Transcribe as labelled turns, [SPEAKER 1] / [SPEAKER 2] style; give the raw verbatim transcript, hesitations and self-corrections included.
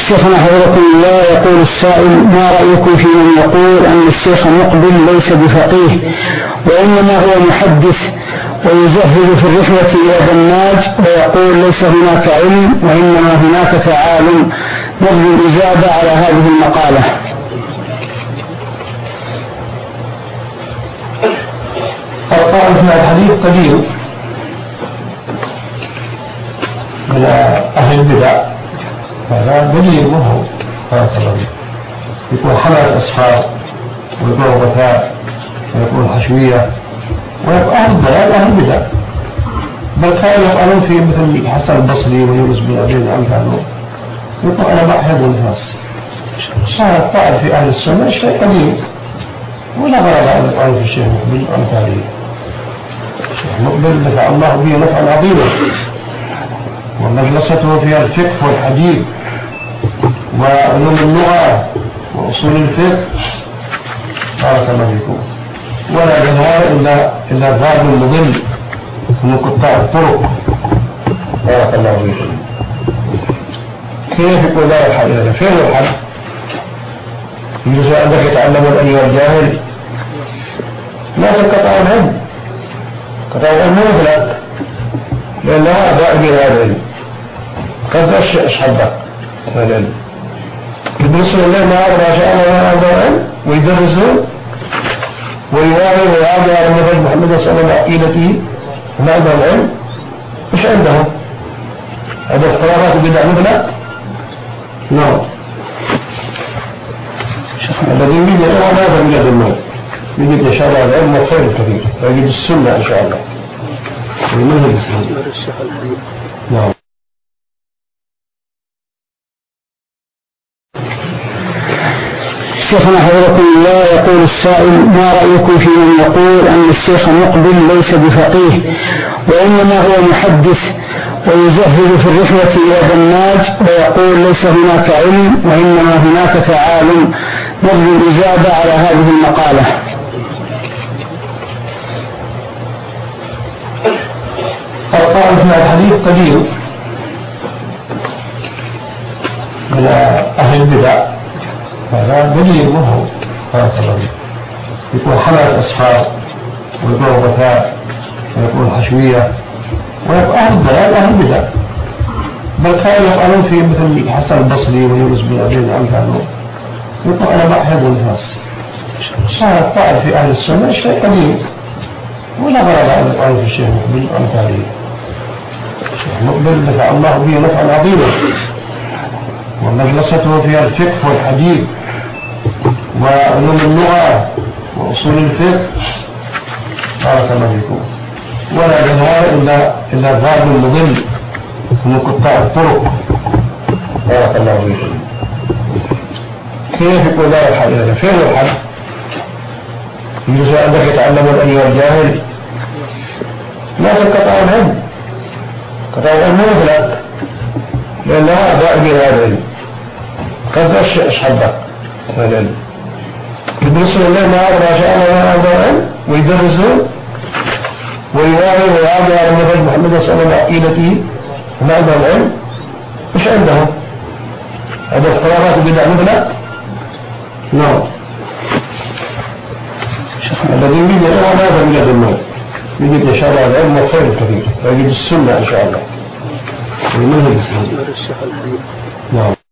[SPEAKER 1] شيخنا حفظكم الله، يقول السائل: ما رأيكم في من يقول أن الشيخ مقبل ليس بفقيه وإنما هو محدث ويزهد في الرحلة إلى دماج ويقول ليس هناك علم وإنما هناك تعالم؟ نرجو الإجابة على هذه المقالة.
[SPEAKER 2] القائل في الحديث قديم من أهل البدع، هذا دليل وهو هذا الرجل يكون حملة أسفار ويكون غثاء ويكون حشوية ويكون أهل الضلال أهل البدع، بل كانوا يقالون في مثل حسن البصري ويونس بن أبي العنكانو يقول أنا ما أحب الناس. هذا الطائر في أهل السنة شيء قديم ولا غرض أن يقال في الشيخ مقبل أمثاله. الشيخ مقبل نفع الله به نفعا عظيما، ومجلسته فيها الفقه والحديث وعلوم اللغة وأصول الفقه، بارك الله فيكم، ولا جهال إلا إلا الضال المضل من قطاع الطرق، بارك الله فيكم. كيف يقول لا الحل؟ إذا فين الحل؟ يجوز أنك يتعلمون أيها الجاهل لا تنقطع العلم، قطع العلم مطلق، لأن هذا أجل هذا العلم قد أشحبك هذا العلم يدرسون الله ما أعرف ما شاء الله ما أعرف العلم ويدرسون ويواعي ويعادي على النبي محمد صلى الله عليه وسلم عقيدته وما عندهم العلم. مش عندهم هذا الخرافات بدع مطلق. نعم. الذي يريد أن هذا من النور يجد إن شاء الله العلم والخير الكثير ويجد السنة إن شاء الله المنهج الإسلامي. نعم.
[SPEAKER 1] شيخنا حفظكم الله، يقول السائل: ما رأيكم في من يقول أن الشيخ مقبل ليس بفقيه وإنما هو محدث ويزهد في الرحلة إلى دماج ويقول ليس هناك علم وإنما هناك تعالم؟ نرجو الإجابة على هذه المقالة.
[SPEAKER 2] القائل في الحديث قديم من أهل البدع، هذا دليل وهو هذا الرجل يكون حملة أسفار ويكون غثاء ويكون حشوية ويكون أهل الضلال أهل البدع، بل كانوا يقالون في مثل حسن البصري ويونس بن أبي العنكانو يقول أنا ما أحب الناس. هذا الطائر في أهل السنة شيء قديم ولا غرض أن يقال في الشيخ مقبل أمثاله. الشيخ مقبل نفع الله به نفعا عظيما، ومجلسته فيها الفقه والحديث وعلوم اللغة وأصول الفقه، بارك الله فيكم، ولا جهال إلا إلا الضال المضل من قطاع الطرق، بارك الله فيكم. كيف يقول لا الحل؟ إذا فين الحل؟ يجوز أنك يتعلمون أيها الجاهل لا تنقطع العلم، قطع العلم مطلق، لأن هذا أجل هذا العلم قد أشحبك هذا العلم يدرسون الله ما أعرف ما شاء الله ما أعرف العلم ويدرسون ويواعي ويعادي على النبي محمد صلى الله عليه وسلم عقيدته وما عندهم العلم. مش عندهم هذا الخرافات بدع مطلق. نعم. الذي يريد أن هذا من النور يجد إن شاء الله العلم والخير الكثير ويجد السنة إن شاء الله المنهج الإسلامي. نعم.